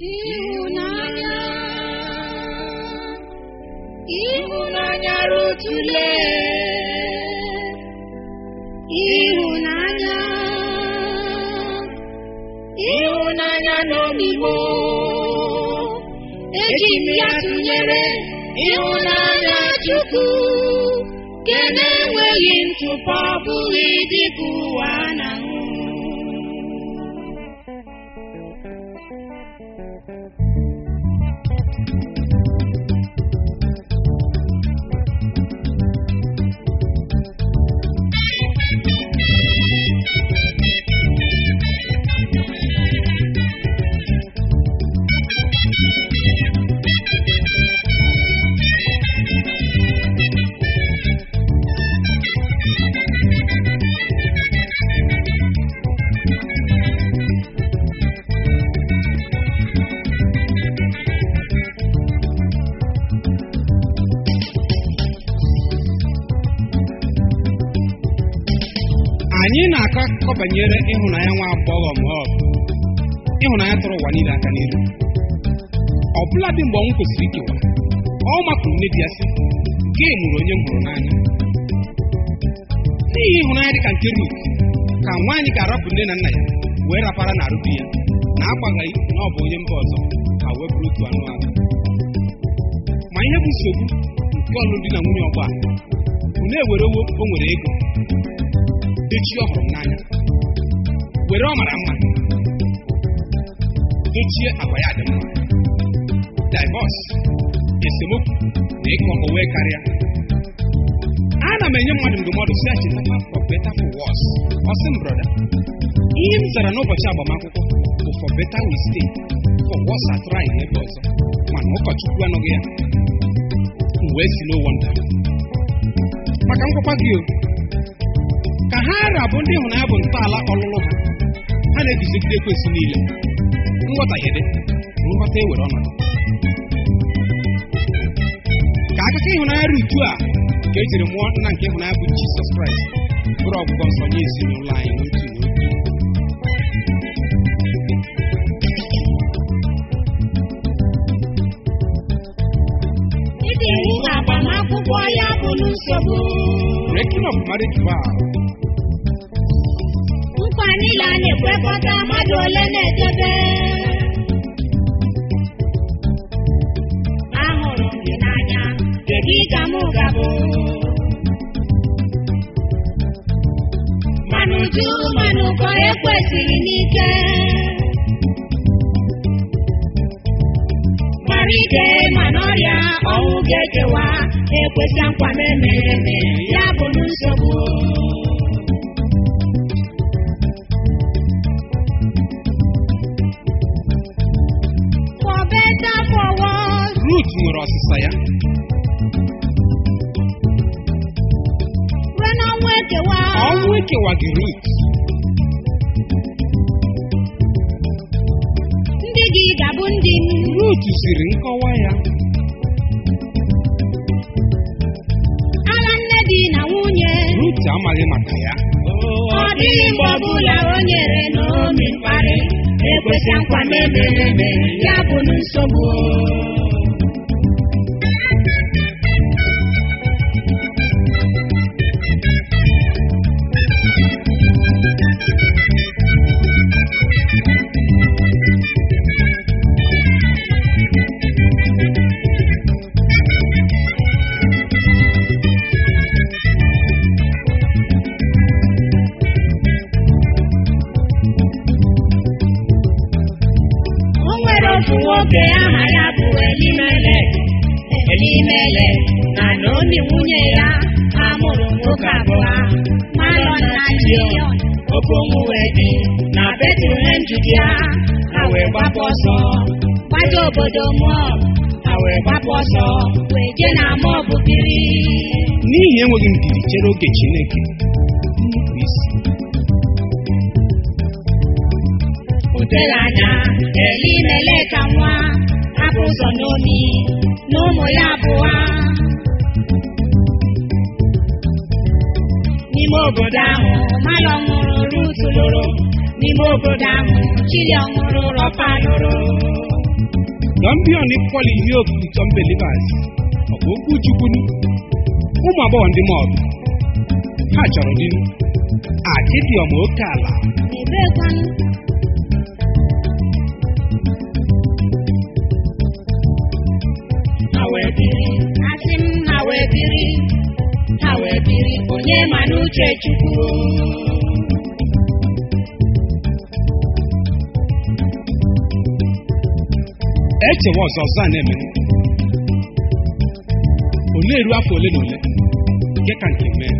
Ịhụnanya rutule, ịhụnanya n'omigbo, eji m ya tụnyere ịhụnanya Chukwu, nke na-enweghị ntụpọ, bụghị dịka ụwa na-ahụ. Anyị na-akọ akụkọ banyere ịhụnanya nwa agbọghọ Moab, ịhụnanya tụrụ ụwa niile aka n'ihu. Ọbụladị mgbe ọnwụ kwesịrị ikewa, ọ makụrụ nne di ya sị, "Gị mụrụ onye m hụrụ n'anya." N'ihi ịhụnanya dị ka nke Rut, ka nwaanyị ga-arapụ nne na nna ya wee rapara na di ya, na-agbaghị na ọ bụ onye mba ọzọ, ha wee bụrụ otu anụ ahụ. Ma ihe bụ nsogbu nke ọlụlụ di na nwunye ọgba bụ na-ewerewo o nwere ego dochie ọhụrụ m n'anya, were ọ mara mma dochie agwa ya dị mma, divọs, esemokwu na ịkọ onwe karịa. Ana m enye mmadụ ndụmọdụ si achịtakwa for better for worse. Ọ sị m, brother, ihe m zara n'ụbọchị agbamakwụkwọ bụ for better we stay, for worse I try n'ebe ọzọ, mana ụkọchukwu anọghị ya. M wee si no wonder. Maka nkwakwa gị ka ha rabụ ndị ịhụnanya bụ ntọala ọlụlụ ha na-eguzogide ekwesị niile, nghọtaghede na nghọta ewere ọnọdụ. Ka akụkọ ịhụnanya Rut a ka ejiri mụọ nna nke ịhụnanya bụ Jizọs Kraịst bụrụ ọgwụgwọ nsọ nye ezinụlọ anyị n'otu n'otu. Ịdị iwu agbamakwụkwọ ya bụ nsogbu. Breaking of marriage vow. Nkwa niile a na-ekwekọta mmadụ ole na-edebe. Ahụrụ m gị n'anya, kedu ka m ga-abụ? Mana uju mana ụkọ ekwesịghị n'ike. Mara ike mana ọrịa ọnwụ ga-ekewa, ekwesị nkwa na-eme ya bụ nsogbu. Rut nwere ọsịsa ya. Ọnwụ ekewa gị Rut. Ndị gị ga-abụ ndị m. Rut siri nkọwa ya. Agha nne di na nwunye. Rut amaghị maka ya. Ọ dịghị mgbe ọbụla o nyere Naomi mkparị, ekwesị nkwa na-eme ya bụ nsogbu. Ofu nwoke aha ya bụ Elimelek na Naomi nwunye ya amụrụ nwoke abụọ, Malọn na Chiliọn. Okwu wee dị na Betlehem Judia, ha wee gbapụ ọsọ gbaje obodo Moab, ha wee gbapụ ọsọ wee jee na Moab biri. N'ihi enweghị ndidi chere oge Chineke, nnupụ isi. Oteghị anya Elimelek ka nwa hapụ ụzọ Naomi na ụmụ ya abụọ. N'ime obodo ahụ Malọn ṅụrụ, Rut lụrụ. N'ime obodo ahụ Chiliọn ṅụrụ, Rọpa lụrụ. Don't be unequally yoked with unbelievers. Ọ bụ okwu Chukwu. Ụmụ agbọghọ ndị mob ha chọrọ di akịdị ọma oke ala. Asị m ha wee biri onye ma n'uche Chukwu. Echewa ọzọ a na-eme ọ na-eru afọ ole na ole nke ka nke mee.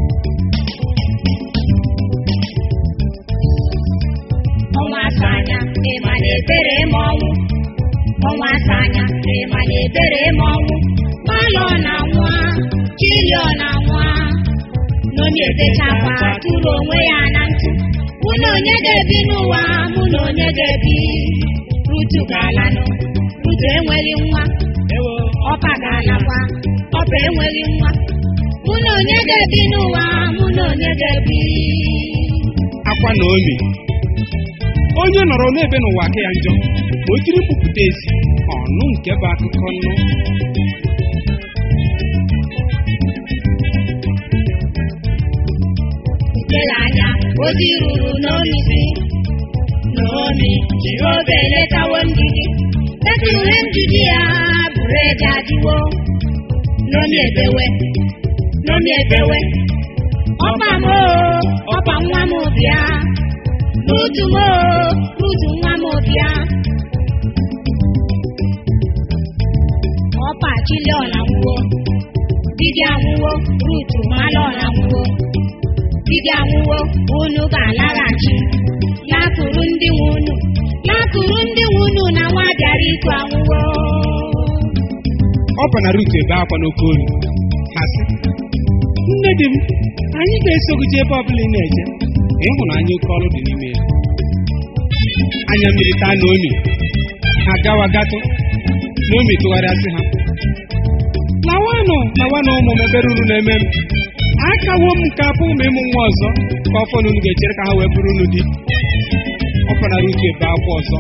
Ọnwa asa anya ịma na ebere ma ọnwụ. Ọnwa asa anya ịma na ebere ma ọnwụ. Malụ ọ na-anwa, chili ọ na-anwa. N'onye edechakwa tụrụ onwe ya na ntụ. Mụ na onye ga-ebi n'ụwa, mụ na onye ga-ebi. Rutu ga-alanụ, Rutu enweghị nwa. Ọpa ga-alakwa, Ọpa enweghị nwa. Mụ na onye ga-ebi n'ụwa, mụ na onye ga-ebi. Akwa Naomi onye nọrọ n'ebe n'ụwa aka ya njọ ma o jiri mkpupụta ezi ọnụ nke bụ akụkọ nnụ. Ele anya ozi ruru Naomi si Naomi Jehova eletawo ndị gị. Betlehem Judia bụrụ eji adịwo. Naomi ebewe ọkpa m ọkpa nwa m bịa. Rutu nwa m bịa. Ọkpa chili ọ na-anwụwo. Didi anwụwo. Rutu malụ ọ na-anwụwo. Didi anwụwo. Unu ga-alaghachi. Lakụrụ ndị nwe unu na nwa bịara ịtụ anwụwo. Ọpa na Rutu ebe akwa n'oke olu ha sị, nne di m, anyị ga-eso gị jee ebe ọbụla ị na-eje. Ịhụnanya oke ọrụ dị n'ime ya. Anya mmiri taa Naomi ha gawa gatụ. Naomi tụgharịa sị ha, lawanụ ụmụ m ebere unu na-eme m. Akawo m nke apụ m ịmụ nwa ọzọ ka ọfọ na unu ga-echere ka ha wee bụrụ unu di. Ọpa na Rutu ebe akwa ọzọ.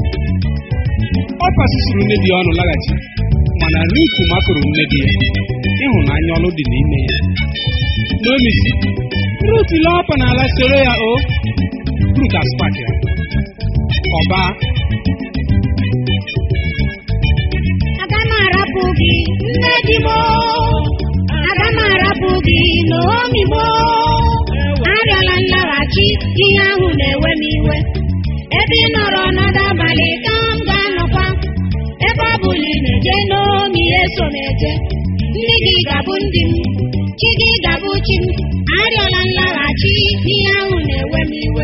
Ọpa susuru nne di ya ọnụ laghachi, mana Rutu makụrụ nne di ya. Ịhụnanya ọrụ dị n'ime ya. Naomi si, Rutu lee Ọpa n'ala soro ya o. Rutu aspak ya ọba. Aga m arapụ gị nne di m. Aga m arapụ gị Naomi m. Arịọla nlaghachi, ihe ahụ na-ewe m iwe. Ebe ị nọrọ ọnọdụ abalị ka m ga-anọkwa. Ebe ọ bụla ị na-eje Naomi eso m eje. Ndị gị ga-abụ ndị m, chi gị ga-abụ chi m. Arịọla nlaghachi, ihe ahụ na-ewe m iwe.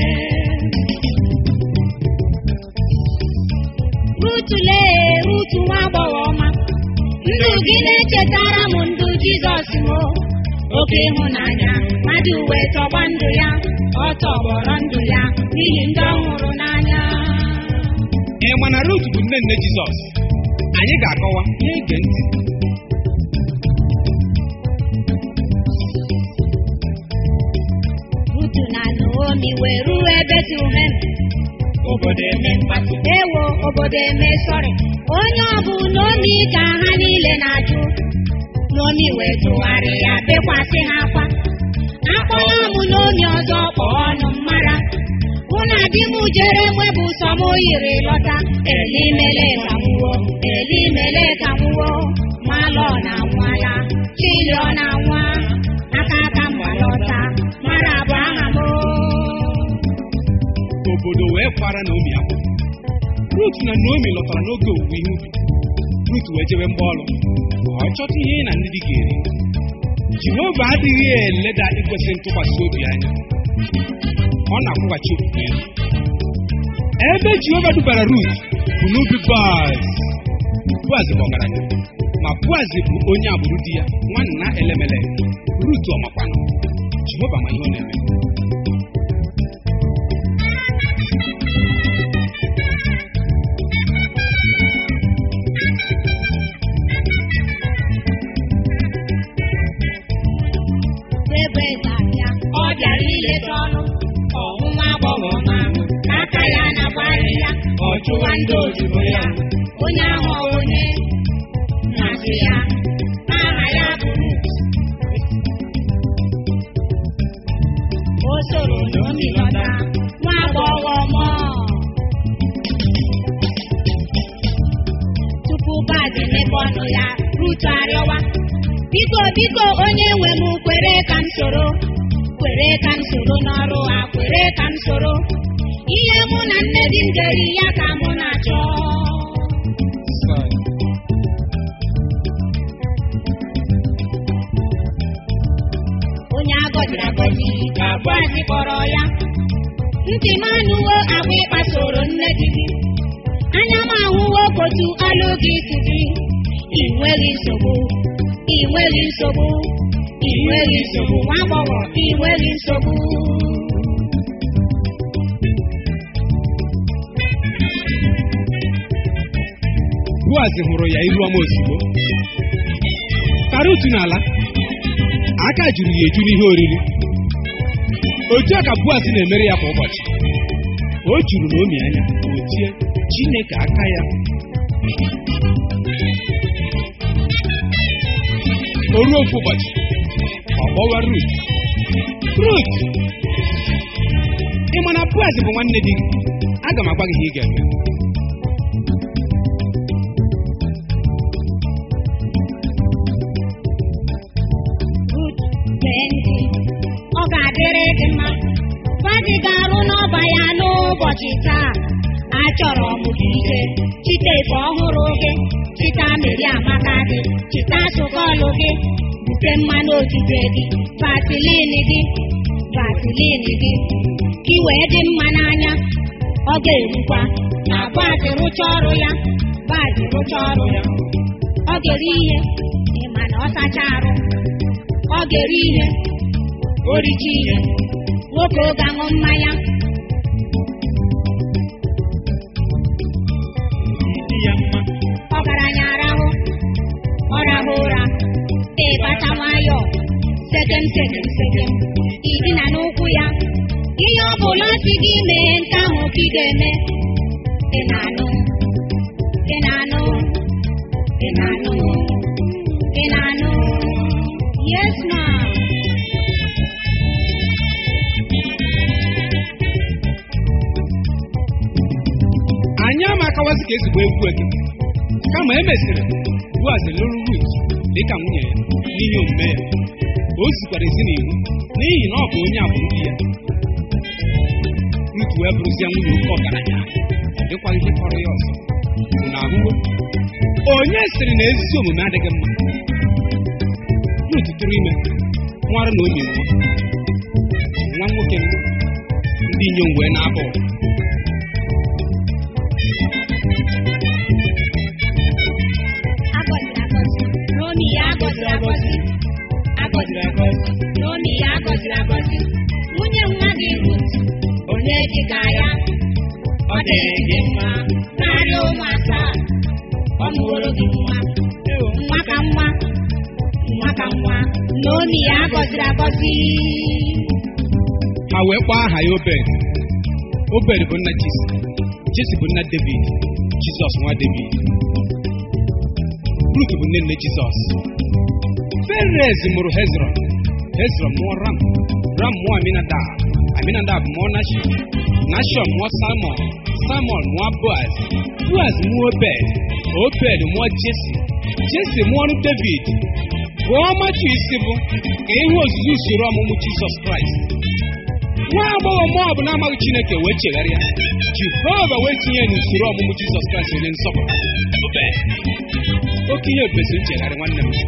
Rutu nwa agbọghọ ọma. Ndụ gị na-echetara m ndụ Jizọs m. Oke ịhụnanya mmadụ wee tọgba ndụ ya. Ọ tọgbọrọ ndụ ya n'ihi ndị ọ hụrụ n'anya. Ị ma na Rutu bụ nne Jizọs? Anyị ga-akọwa na-ege ntị. Rutu na Naomi wee ruo Betlehem. Obodo eme mkpatụ. Ewo obodo eme sọrị. Onye ọ bụ Naomi ka ha niile na-ajụ. Naomi wee tụgharịa bekwasị ha akwa. Akpọla m Naomi ọzọ kpọọ ọnụ mmara. Mụ na di m jere nwebụ sọ m yiri lọta. Elimele ka nwụọ. Malụ ọ na-anwụala. Chili ọ na-anwa. Aka mgbalọta. Mara bụ aha m. Obodo wee kwara Naomi akwa. Rutu na Naomi lọtara n'oge owuwe ihe ubi. Rutu wee jewe mgba ọlụ. Ọ chọta ihe na ndị dị ga-eri. Jehova adịghị eleda ikwesị ntụkwasị obi anya. Ọ na-akwụghachi okwukwe ya. Ebe Jehova dubara Rutu bụ n'ubi Boaz bụ ọgaranya. Ma Boaz bụ onye agbụrụ di ya, nwanna Elemele. Rutu ọmakwanụ. Jehova ma ihe ọ na-eme. Ọ bịara ileta ọnụ. Ọnwụnwa agbọghọ ma aka ya na-agbara ya. Ọ chụwa ndị odibo ya. Onye ahụ ọ onye na-asị ya, aha ya bụ Rut. O soro Naomi lọta, nwa agbọghọ mụọ. Tupu Boaz emepe ọnụ ya, Rut arịọwa, biko biko onye nwe m, kwere ka m soro, kwere ka m soro n'ọrụ a, kwere ka m soro. Ihe mụ na nne di m ga-eri ya ka mụ na-achọ. Onye agọziri agọzi ka Boaz kpọrọ ya, ntị m anụwo agwa ịkpasoro nne di gị, anya m ahụwo otu ọlụ gị si dị. I nweghị nsogbu, i nweghị nsogbu, i nweghị nsogbu, nwa agbọghọ, i nweghị nsogbu. Boaz hụrụ ya iru ọma ozugbo. Ka Rut n'ala, aka juru ya eju n'ihe oriri. Otu a ka Boaz na-emere ya kwa ụbọchị. O juru Naomi anya, o tie Chineke aka ya. O ruo ofu ụbọchị, ọ kpọwa Rut. Rut, ị ma na Boaz bụ nwanne di gị? Aga m agwa gị ihe ị ga-eme. Ọ ga-adịrị gị mma, Boaz ga-arụ n'ọba ya n'ụbọchị taa. Achọrọ m gị ike, chita efe ọhụrụ gị, chita mmiri amaka gị, chita sụkọlụ gị, bute mmanụ otite gị, vasilin gị, vasilin gị, ka i wee dị mma n'anya. Ọ ga-erukwa na Boaz rụcha ọrụ ya, Boaz rụcha ọrụ ya, ọ ga-eri ihe, ịma na ọ sacha arụ, ọ ga-eri ihe, o richa ihe, nwoke ọ ga-aṅụ mmanya. Ọgaranya arahụ, ọ rahụ ụra, ịbata nwayọọ, sekem sekem sekem, idina n'ụkwụ ya. Ihe ọ bụla si gị mee nke ahụ ka ị ga-eme. Ị na-anụ, ị na-anụ, ị na-anụ, ị na-anụ. Yes ma'am. Anyị amakawazi ka ezigbo egwu eke, kama e mesịrị Boaz lụrụ Rut dịka nwunye ya n'ihi omume ya. O zikwara ezi n'iwu n'ihi na ọ bụ onye agbụrụ di ya. Rut wee bụrụzie nwunye oke ọgaranya, ọ dịkwaghị ihe kọrọ ya ọzọ. Na ahụhụ onye sịrị na ezi omume adịghị mma. Rut tụrụ ime, nwara Naomi nwa nwoke. Ndị inyom wee na-abụ Naomi ya agọziri agọzi, agọziri agọzi, Naomi ya agọziri agọzi. Nwunye nwa gị Rut, onye dịka ya, ọ dịrị gị mma karịa ụmụ asaa. Ọ mụworo gị nwa, nwa ka nwa, nwa ka nwa. Naomi ya agọziri agọzi. Ha wee kpọọ aha ya Obed. Obed bụ nna Jesi, Jesi bụ nna David, Jizọs nwa David. Rut bụ nne Jizọs. Perez mụrụ Hezron, Hezron mụọ Ram, Ram mụọ Aminadab, Aminadab mụọ Nashon, Nashon mụọ Salmon, Salmon mụọ Boaz, Boaz mụọ Obed, Obed mụọ Jesi, Jesi mụọ David. Gụọ Matu isi bụ ka ihe ozuzu usoro ọmụmụ Jizọs Kraịst. Nwa agbọghọ Moab na-amaghị Chineke wee chegharịa, Jehova wee tinye n'usoro ọmụmụ Jizọs Kraịst onye nsọpụrụ. Obed, oke ihe ebezi nchegharị nwanne m.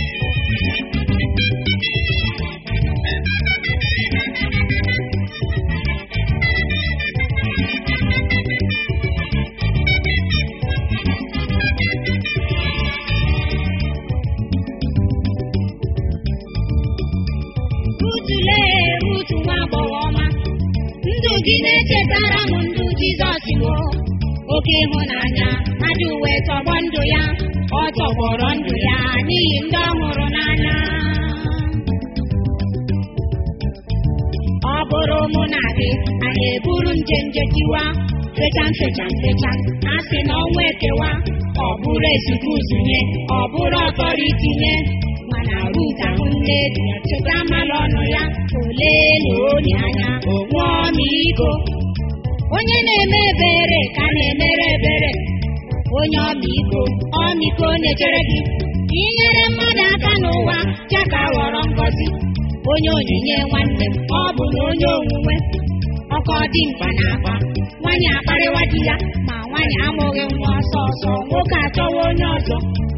Rut nwa agbọghọ ọma, ndụ gị na-echetara m ndụ Jizọs bụ oke ịhụnanya. Adị uwe tọgbọ ndụ ya, ọ tọgbọrọ ndụ ya n'ihi ndị ọ hụrụ n'anya. Ọ bụrụ mụ na gị anyị eburu njenje tiwa fecha a sị na ọnwa ekewa ọ bụrụ ezikuzu nye ọ bụrụ ọtọrọ itinye mana Rut ahụ nne dị ya chụta mmalụ ọnụ ya ole na onye anya onwe ọmịiko onye na-eme ebere ka na-emere ebere onye ọmịiko na-echere gị inyere mmadụ aka n'ụwa chaka ghọrọ ngọzi onye onyinye nwanne m ọ bụ na onye onwunwe ọkọ dị mkpa na-akpa nwaanyị akparịwa di ya ma nwaanyị amụghị nwa ọsọ ọsọ nwoke achọwa onye ọzọ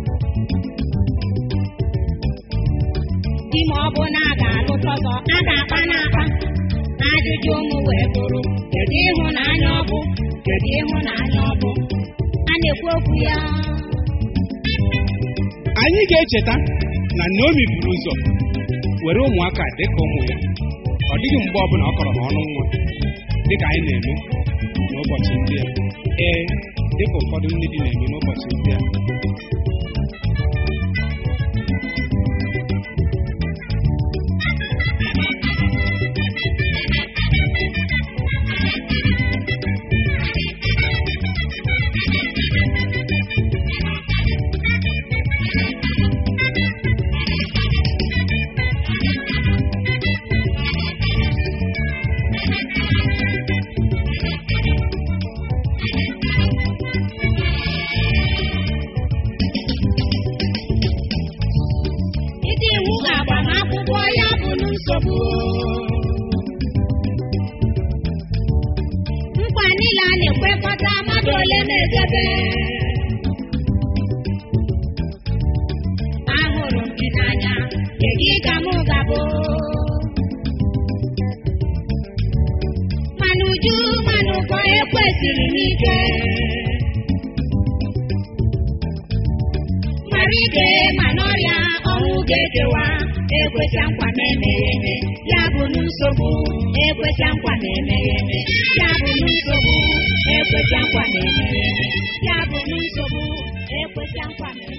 di ma ọ bụ na a ga-alụta ọzọ a ga-akpa n'akpa ajụjụ ụmụ wee bụrụ kedu ịhụnanya ọ bụ a na-ekwu okwu ya anyị ga-echeta na Naomi buru ụzọ were ụmụaka dịka ụmụ ya ọ dịghị mgbe ọbụla ọ kọrọ n'ọnụ nwa dịka anyị na-eme n'ụbọchị ndị a dịka ụfọdụ ndị dị na-eme n'ụbọchị ndị a nkwa niile a na-ekwekọta mmadụ ole na-edebe ahụrụ m gị n'anya kedu ịga m gabụ mana uju mana ụkọ ekwesịrị n'ike mara ike mana ọrịa ọnwụ ga-ekewa ekwesị nkwa na-emeghe eme ya bụ nsogbu ekwesị nkwa na-emeghe eme ya bụ nsogbu ekwesị nkwa na-emeghe eme ya bụ nsogbu ekwesị nkwa na-emeghe